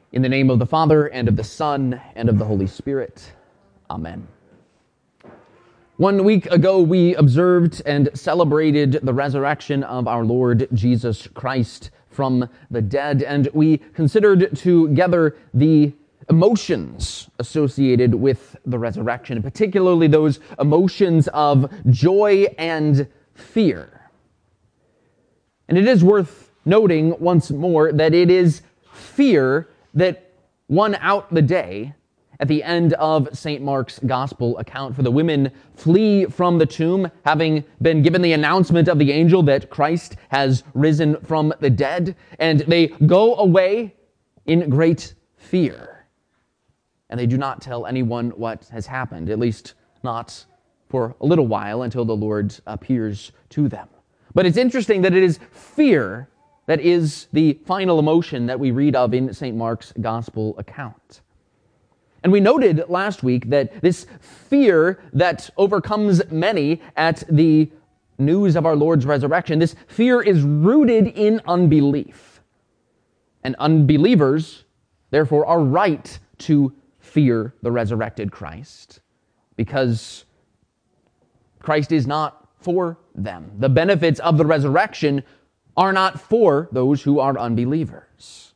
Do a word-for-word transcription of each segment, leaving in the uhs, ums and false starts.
In the name of the Father, and of the Son, and of the Holy Spirit. Amen. One week ago, we observed and celebrated the resurrection of our Lord Jesus Christ from the dead, and we considered together the emotions associated with the resurrection, particularly those emotions of joy and fear. And it is worth noting once more that it is fear that won out the day at the end of Saint Mark's Gospel account. For the women flee from the tomb, having been given the announcement of the angel that Christ has risen from the dead, and they go away in great fear. And they do not tell anyone what has happened, at least not for a little while, until the Lord appears to them. But it's interesting that it is fear that is the final emotion that we read of in Saint Mark's Gospel account. And we noted last week that this fear that overcomes many at the news of our Lord's resurrection, this fear is rooted in unbelief. And unbelievers, therefore, are right to fear the resurrected Christ, because Christ is not for them. The benefits of the resurrection are not for those who are unbelievers.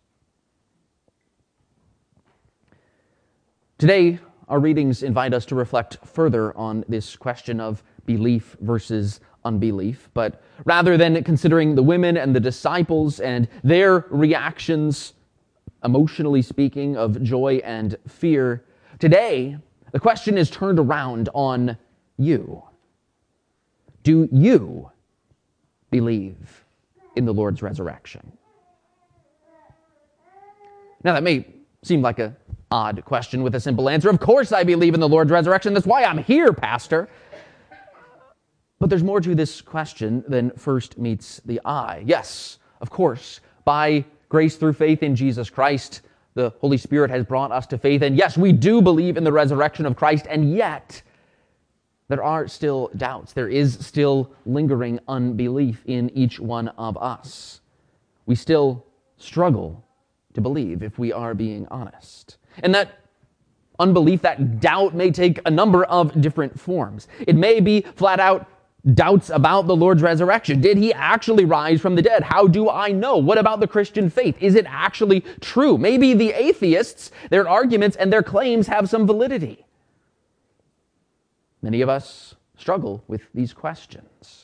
Today, our readings invite us to reflect further on this question of belief versus unbelief. But rather than considering the women and the disciples and their reactions, emotionally speaking, of joy and fear, today, the question is turned around on you. Do you believe in the Lord's resurrection? Now, that may seem like an odd question with a simple answer. Of course I believe in the Lord's resurrection. That's why I'm here, Pastor. But there's more to this question than first meets the eye. Yes, of course, by grace through faith in Jesus Christ, the Holy Spirit has brought us to faith. And yes, we do believe in the resurrection of Christ, and yet there are still doubts. There is still lingering unbelief in each one of us. We still struggle to believe, if we are being honest. And that unbelief, that doubt, may take a number of different forms. It may be flat out doubts about the Lord's resurrection. Did he actually rise from the dead? How do I know? What about the Christian faith? Is it actually true? Maybe the atheists, their arguments and their claims have some validity. Many of us struggle with these questions.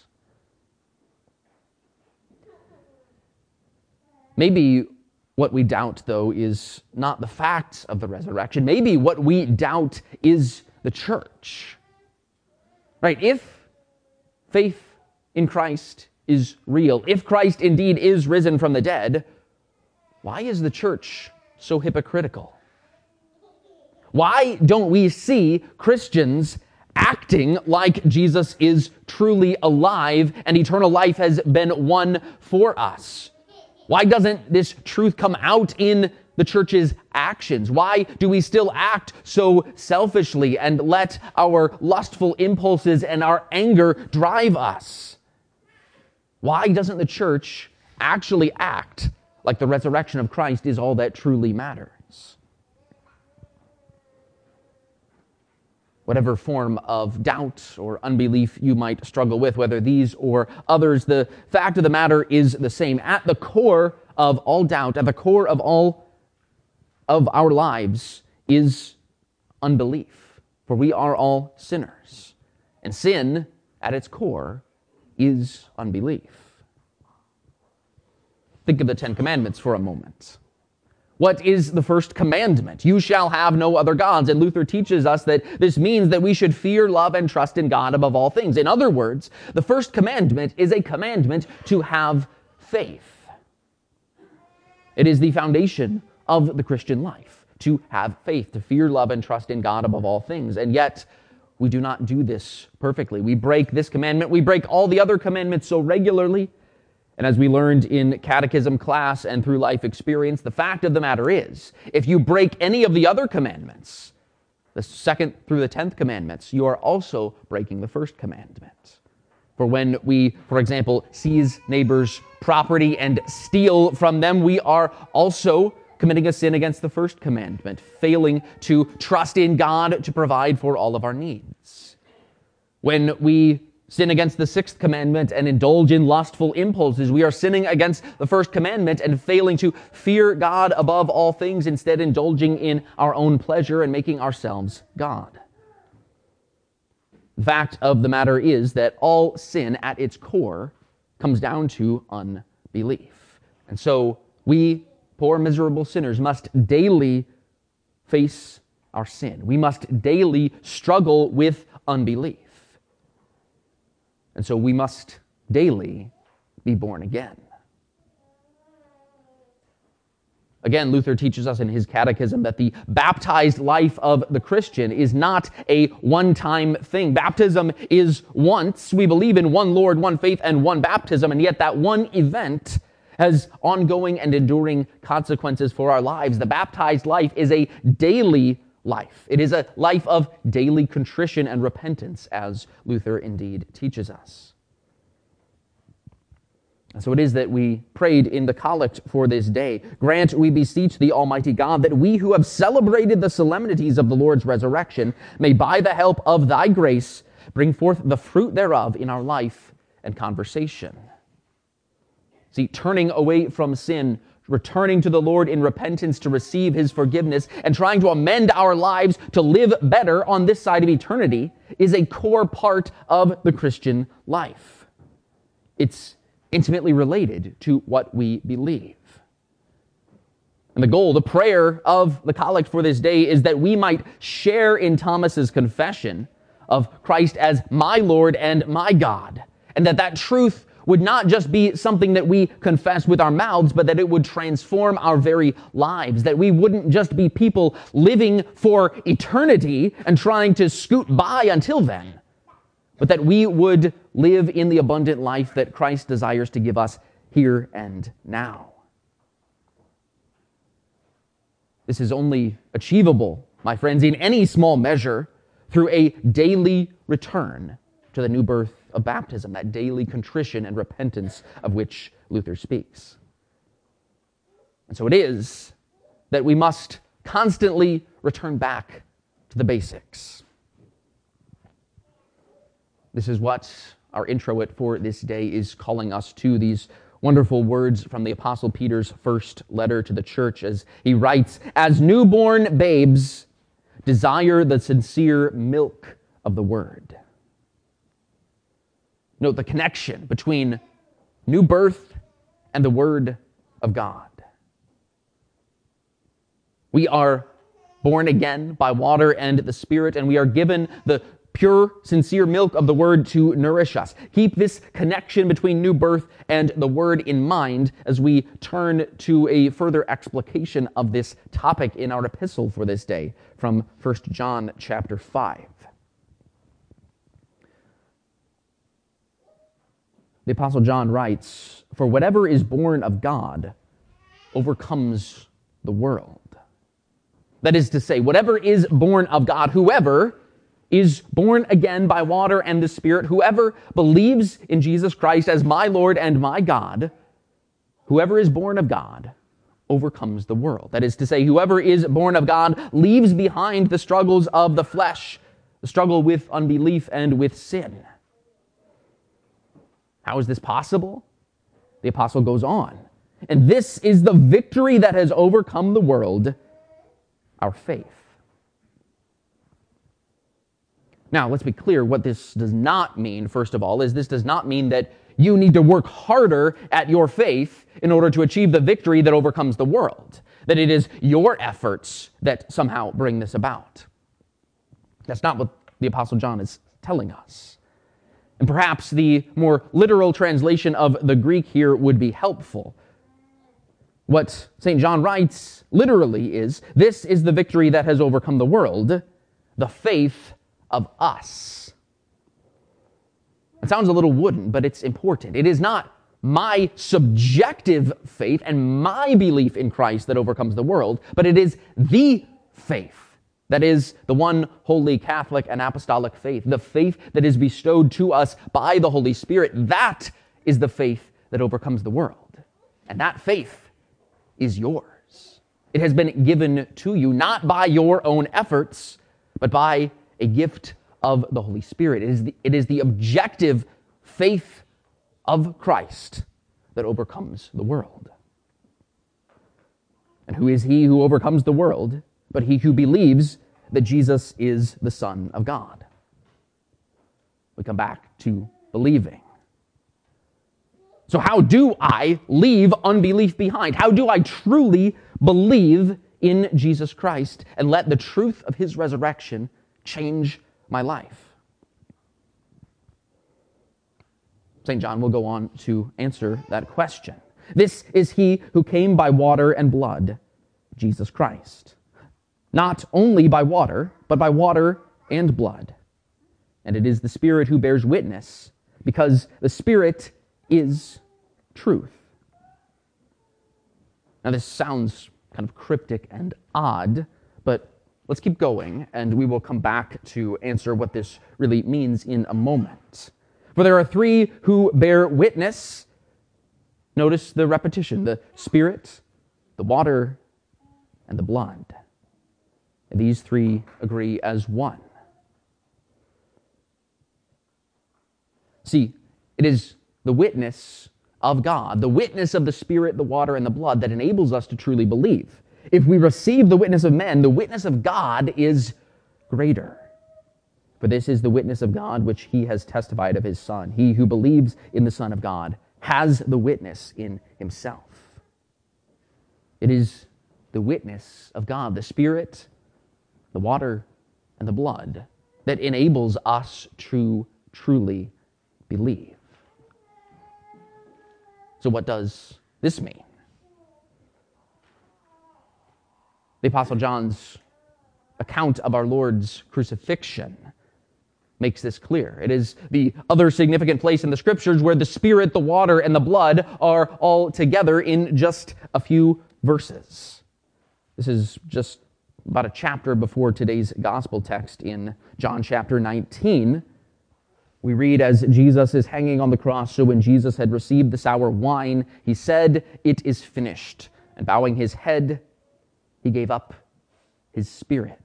Maybe what we doubt, though, is not the facts of the resurrection. Maybe what we doubt is the church. Right? If faith in Christ is real, if Christ indeed is risen from the dead, why is the church so hypocritical? Why don't we see Christians acting like Jesus is truly alive and eternal life has been won for us? Why doesn't this truth come out in the church's actions? Why do we still act so selfishly and let our lustful impulses and our anger drive us? Why doesn't the church actually act like the resurrection of Christ is all that truly matters? Whatever form of doubt or unbelief you might struggle with, whether these or others, the fact of the matter is the same. At the core of all doubt, at the core of all of our lives is unbelief. For we are all sinners. And sin, at its core, is unbelief. Think of the Ten Commandments for a moment. What is the first commandment? You shall have no other gods. And Luther teaches us that this means that we should fear, love, and trust in God above all things. In other words, the first commandment is a commandment to have faith. It is the foundation of the Christian life, to have faith, to fear, love, and trust in God above all things. And yet, we do not do this perfectly. We break this commandment. We break all the other commandments so regularly. And as we learned in catechism class and through life experience, the fact of the matter is, if you break any of the other commandments, the second through the tenth commandments, you are also breaking the first commandment. For when we, for example, seize neighbors' property and steal from them, we are also committing a sin against the first commandment, failing to trust in God to provide for all of our needs. When we sin against the sixth commandment and indulge in lustful impulses, we are sinning against the first commandment and failing to fear God above all things, instead indulging in our own pleasure and making ourselves God. The fact of the matter is that all sin at its core comes down to unbelief. And so we, poor miserable sinners, must daily face our sin. We must daily struggle with unbelief. And so we must daily be born again. Again, Luther teaches us in his catechism that the baptized life of the Christian is not a one-time thing. Baptism is once. We believe in one Lord, one faith, and one baptism, and yet that one event has ongoing and enduring consequences for our lives. The baptized life is a daily life. It is a life of daily contrition and repentance, as Luther indeed teaches us. And so it is that we prayed in the collect for this day. Grant, we beseech thee, Almighty God, that we who have celebrated the solemnities of the Lord's resurrection may, by the help of thy grace, bring forth the fruit thereof in our life and conversation. See, turning away from sin, returning to the Lord in repentance to receive his forgiveness, and trying to amend our lives to live better on this side of eternity is a core part of the Christian life. It's intimately related to what we believe. And the goal, the prayer of the collect for this day is that we might share in Thomas's confession of Christ as my Lord and my God, and that that truth would not just be something that we confess with our mouths, but that it would transform our very lives, that we wouldn't just be people living for eternity and trying to scoot by until then, but that we would live in the abundant life that Christ desires to give us here and now. This is only achievable, my friends, in any small measure through a daily return to the new birth of baptism, that daily contrition and repentance of which Luther speaks. And so it is that we must constantly return back to the basics. This is what our introit for this day is calling us to, these wonderful words from the Apostle Peter's first letter to the church, as he writes, "As newborn babes, desire the sincere milk of the word." Note the connection between new birth and the Word of God. We are born again by water and the Spirit, and we are given the pure, sincere milk of the Word to nourish us. Keep this connection between new birth and the Word in mind as we turn to a further explication of this topic in our epistle for this day from First John chapter five. The Apostle John writes, "For whatever is born of God overcomes the world." That is to say, whatever is born of God, whoever is born again by water and the Spirit, whoever believes in Jesus Christ as my Lord and my God, whoever is born of God overcomes the world. That is to say, whoever is born of God leaves behind the struggles of the flesh, the struggle with unbelief and with sin. How is this possible? The apostle goes on. And this is the victory that has overcome the world, our faith. Now, let's be clear, what this does not mean, first of all, is this does not mean that you need to work harder at your faith in order to achieve the victory that overcomes the world, that it is your efforts that somehow bring this about. That's not what the Apostle John is telling us. And perhaps the more literal translation of the Greek here would be helpful. What Saint John writes literally is, "This is the victory that has overcome the world, the faith of us." It sounds a little wooden, but it's important. It is not my subjective faith and my belief in Christ that overcomes the world, but it is the faith. That is the one holy Catholic and apostolic faith, the faith that is bestowed to us by the Holy Spirit. That is the faith that overcomes the world. And that faith is yours. It has been given to you, not by your own efforts, but by a gift of the Holy Spirit. It is the, it is the objective faith of Christ that overcomes the world. And who is he who overcomes the world but he who believes that Jesus is the Son of God? We come back to believing. So how do I leave unbelief behind? How do I truly believe in Jesus Christ and let the truth of his resurrection change my life? Saint John will go on to answer that question. This is he who came by water and blood, Jesus Christ. Not only by water, but by water and blood. And it is the Spirit who bears witness, because the Spirit is truth. Now this sounds kind of cryptic and odd, but let's keep going, and we will come back to answer what this really means in a moment. For there are three who bear witness. Notice the repetition: the Spirit, the water, and the blood. And these three agree as one. See, it is the witness of God, the witness of the Spirit, the water, and the blood that enables us to truly believe. If we receive the witness of men, the witness of God is greater. For this is the witness of God which he has testified of his Son. He who believes in the Son of God has the witness in himself. It is the witness of God, the Spirit, the water, and the blood that enables us to truly believe. So what does this mean? The Apostle John's account of our Lord's crucifixion makes this clear. It is the other significant place in the Scriptures where the Spirit, the water, and the blood are all together in just a few verses. This is just about a chapter before today's gospel text in John chapter nineteen. We read, as Jesus is hanging on the cross, so when Jesus had received the sour wine, he said, "It is finished." And bowing his head, he gave up his spirit.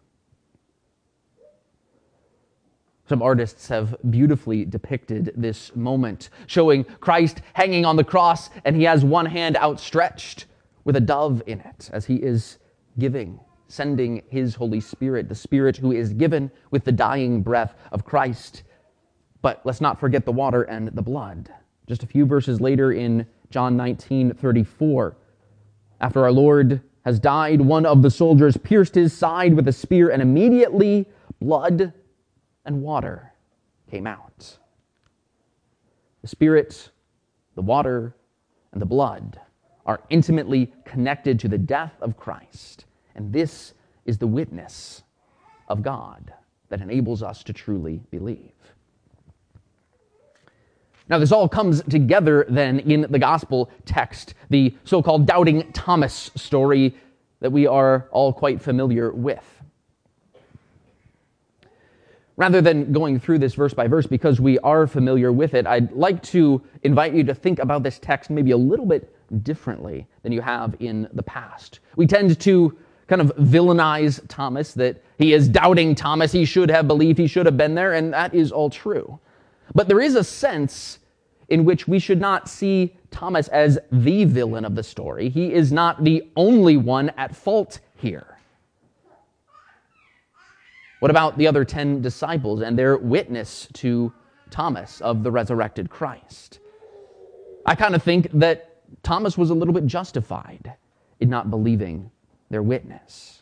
Some artists have beautifully depicted this moment, showing Christ hanging on the cross, and he has one hand outstretched with a dove in it, as he is giving, sending his Holy Spirit, the Spirit who is given with the dying breath of Christ. But let's not forget the water and the blood. Just a few verses later in John nineteen thirty-four, after our Lord has died, one of the soldiers pierced his side with a spear, and immediately blood and water came out. The Spirit, the water, and the blood are intimately connected to the death of Christ. And this is the witness of God that enables us to truly believe. Now, this all comes together then in the gospel text, the so-called Doubting Thomas story that we are all quite familiar with. Rather than going through this verse by verse, because we are familiar with it, I'd like to invite you to think about this text maybe a little bit differently than you have in the past. We tend to kind of villainize Thomas, that he is doubting Thomas, he should have believed, he should have been there, and that is all true. But there is a sense in which we should not see Thomas as the villain of the story. He is not the only one at fault here. What about the other ten disciples and their witness to Thomas of the resurrected Christ? I kind of think that Thomas was a little bit justified in not believing their witness.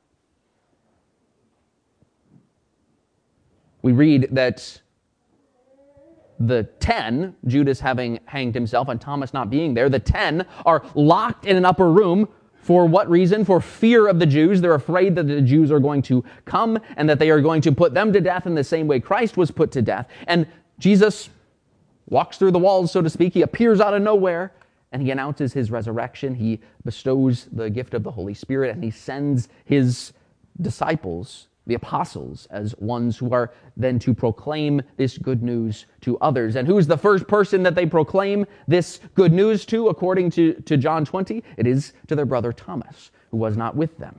We read that the ten, Judas having hanged himself and Thomas not being there, the ten are locked in an upper room. For what reason? For fear of the Jews. They're afraid that the Jews are going to come and that they are going to put them to death in the same way Christ was put to death. And Jesus walks through the walls, so to speak. He appears out of nowhere and he announces his resurrection. He bestows the gift of the Holy Spirit and he sends his disciples, the apostles, as ones who are then to proclaim this good news to others. And who's the first person that they proclaim this good news to, according to, to John twenty? It is to their brother Thomas, who was not with them.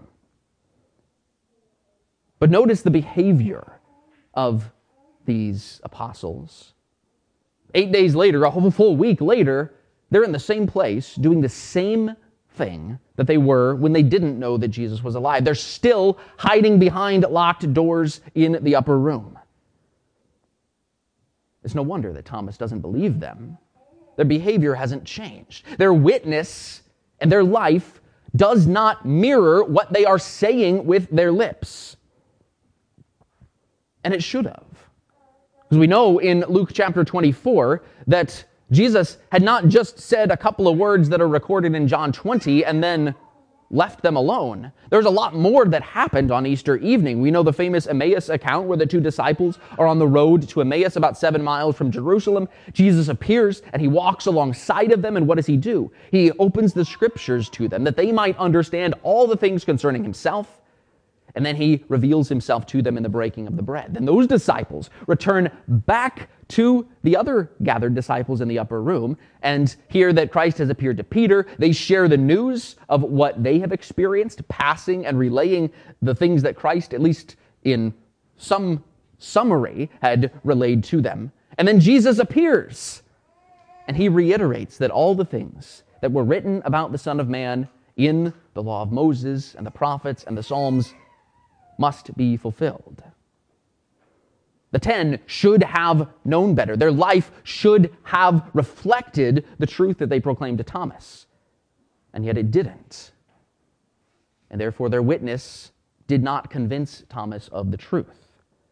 But notice the behavior of these apostles. Eight days later, a whole full week later, they're in the same place doing the same thing that they were when they didn't know that Jesus was alive. They're still hiding behind locked doors in the upper room. It's no wonder that Thomas doesn't believe them. Their behavior hasn't changed. Their witness and their life does not mirror what they are saying with their lips. And it should have. Because we know in Luke chapter twenty-four that Jesus had not just said a couple of words that are recorded in John twenty and then left them alone. There's a lot more that happened on Easter evening. We know the famous Emmaus account where the two disciples are on the road to Emmaus about seven miles from Jerusalem. Jesus appears and he walks alongside of them, and what does he do? He opens the scriptures to them that they might understand all the things concerning himself, and then he reveals himself to them in the breaking of the bread. Then those disciples return back to the other gathered disciples in the upper room and hear that Christ has appeared to Peter. They share the news of what they have experienced, passing and relaying the things that Christ, at least in some summary, had relayed to them. And then Jesus appears, and he reiterates that all the things that were written about the Son of Man in the law of Moses and the prophets and the Psalms must be fulfilled. The ten should have known better. Their life should have reflected the truth that they proclaimed to Thomas. And yet it didn't. And therefore their witness did not convince Thomas of the truth.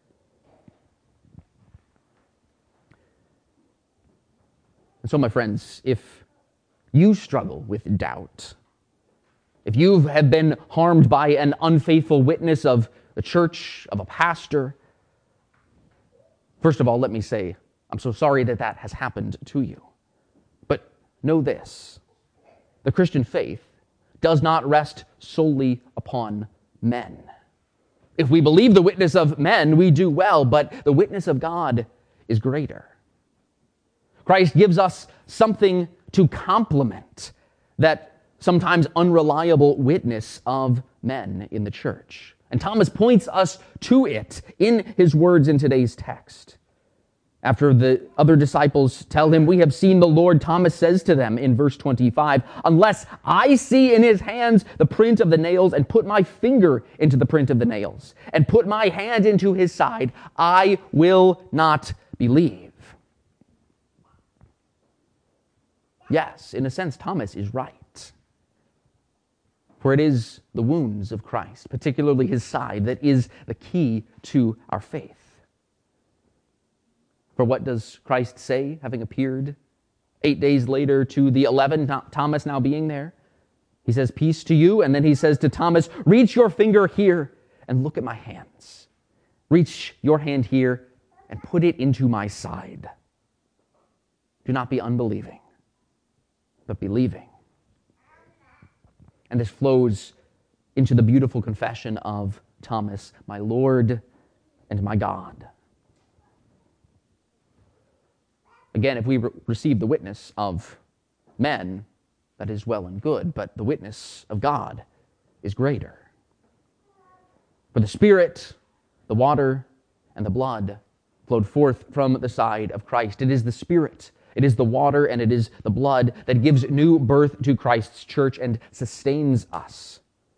And so, my friends, if you struggle with doubt, if you have been harmed by an unfaithful witness of the church, of a pastor, first of all, let me say, I'm so sorry that that has happened to you. But know this, the Christian faith does not rest solely upon men. If we believe the witness of men, we do well, but the witness of God is greater. Christ gives us something to complement that sometimes unreliable witness of men in the church. And Thomas points us to it in his words in today's text. After the other disciples tell him, "We have seen the Lord," Thomas says to them in verse twenty-five, "Unless I see in his hands the print of the nails, and put my finger into the print of the nails, and put my hand into his side, I will not believe." Yes, in a sense, Thomas is right. For it is the wounds of Christ, particularly his side, that is the key to our faith. For what does Christ say, having appeared eight days later to the eleven, Thomas now being there? He says, "Peace to you," and then he says to Thomas, "Reach your finger here and look at my hands. Reach your hand here and put it into my side. Do not be unbelieving, but believing." And this flows into the beautiful confession of Thomas, "My Lord and my God." Again, if we re- receive the witness of men, that is well and good, but the witness of God is greater. For the Spirit, the water, and the blood flowed forth from the side of Christ. It is the Spirit, it is the water, and it is the blood that gives new birth to Christ's church and sustains us.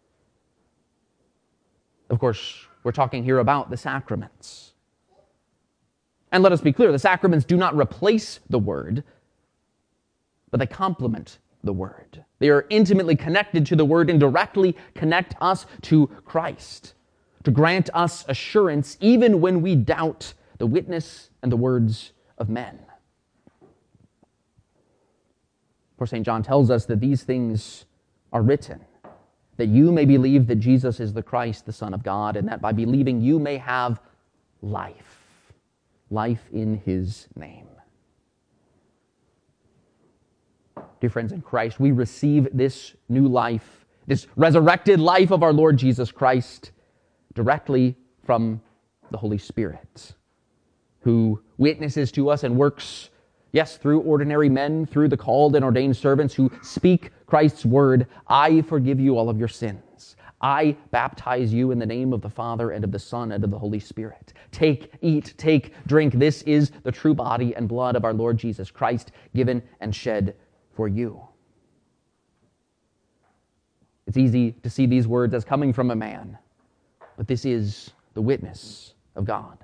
Of course, we're talking here about the sacraments. And let us be clear, the sacraments do not replace the Word, but they complement the Word. They are intimately connected to the Word and directly connect us to Christ, to grant us assurance even when we doubt the witness and the words of men. For Saint John tells us that these things are written, that you may believe that Jesus is the Christ, the Son of God, and that by believing you may have life. Life in his name. Dear friends in Christ, we receive this new life, this resurrected life of our Lord Jesus Christ, directly from the Holy Spirit, who witnesses to us and works, yes, through ordinary men, through the called and ordained servants who speak Christ's word. "I forgive you all of your sins. I baptize you in the name of the Father and of the Son and of the Holy Spirit. Take, eat, take, drink. This is the true body and blood of our Lord Jesus Christ, given and shed for you. It's easy to see these words as coming from a man, but this is the witness of God.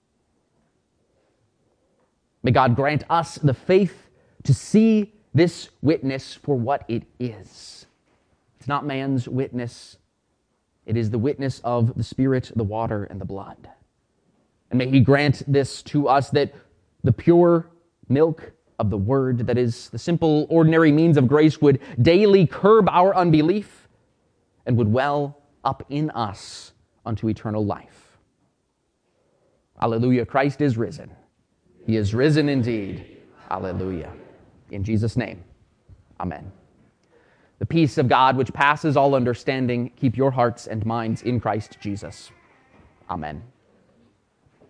May God grant us the faith to see this witness for what it is. It's not man's witness. It is the witness of the Spirit, the water, and the blood. And may He grant this to us, that the pure milk of the Word, that is the simple, ordinary means of grace, would daily curb our unbelief and would well up in us unto eternal life. Alleluia, Christ is risen. He is risen indeed. Alleluia. In Jesus' name, amen. The peace of God, which passes all understanding, keep your hearts and minds in Christ Jesus. Amen.